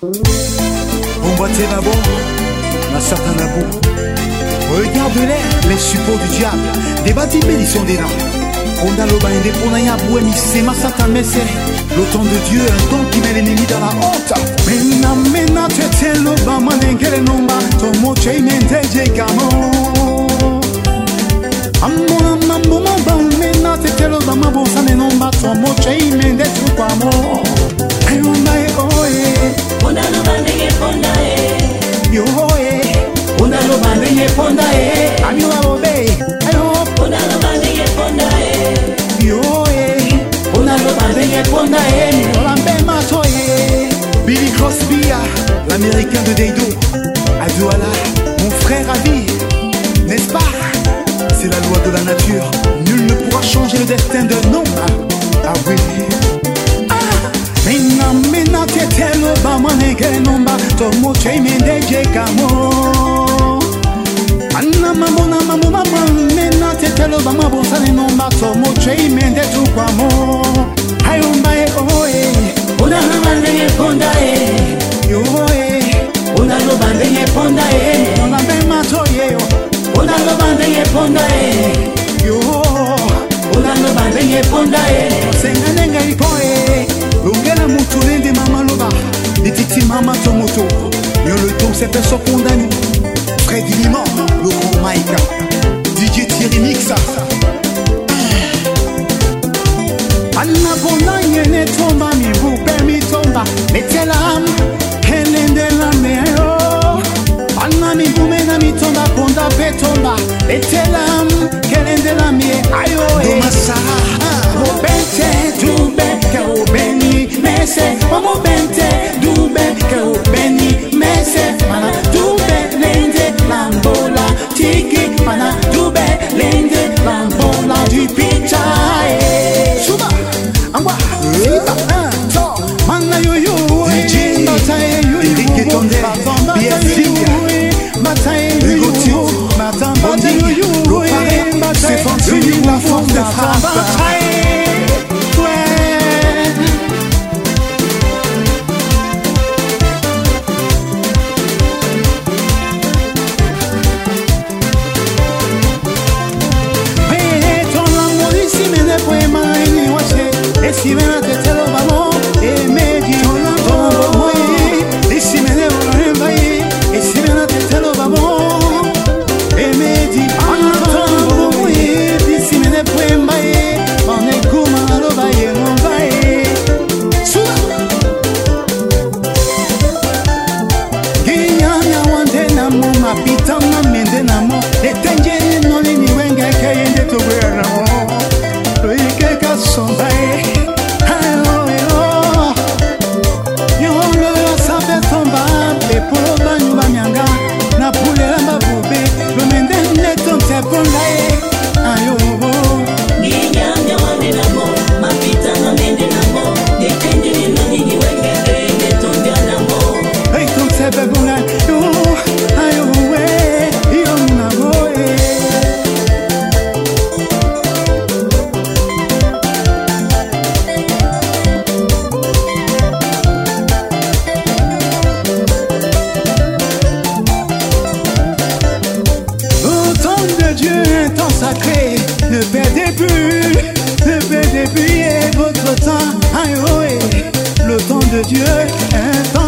On boitait là-bas, la Satan à bout. Regarde-les suppôts du diable. Des bâtiments, ils sont des nains. On a le bain des ponayas pour émisser ma Satan, mais c'est le temps de Dieu, un temps qui met l'ennemi dans la honte. Mena, tu es le bas, manengere nomba, ton mot, tu es mente, jegamo. Mena, tu es le bas, ma bon, ça n'est nomba, ton mot, tu es mente, tu pas mort. Onda lo bandenge ponda yo Onda lo bandenge ponda Ami wa obe Onda lo bandenge ponda yo Onda lo bandenge ponda Olambe matoye Billy Crosby, l'américain de Deido Adouala, mon frère à vie. N'est-ce pas? C'est la loi de la nature. Nul ne pourra changer le destin d'un homme. Ah oui. Mena tetelo ba manege nomba tomo chemende jekamo Anna mamona mamuma mena tetelo ba mabosa ne nomba tomo chemende tukwamo Ayumba oe Onda lo bandenge ponda yo Onda lo bandenge ponda Ona be matoye Onda lo bandenge ponda yo Onda lo bandenge ponda Senganenga ipoe Longela mutulende mama loba Dititi mama tomoto Nyo le ton c'est fait condamné Freddy Limon, le gros Mike DJ Thierry Mixa Anna bona yene tomba mi bupe mi tomba Metelam Helende la meo Anna mi bume na mi tomba Ponda pe tomba Metelam Helende la mie Ayo Domasa Bente dube ke obeni mese Mamo bente dube ke obeni mese Mana dube lende lambola Tiki mana dube lende lambola Du picha Suba Angwa Siba So Mana yuyu DJ Batae yuyu Eric Tonde BFC Batae yuyu Batae yuyu C'est fancy la force de frappe Si me te te lo vamos e me di todo muy y si me debo rembai y si me te lo vamos e me di todo muy y si me debo rembai on est comme un robaye mon baye suba ginya ya wande na mo mapita na mende na mo etenje no ni wenga kayende to bera mo lo ike ka sombaye Ne perdez plus et votre temps. Aïe, le temps de Dieu est un temps.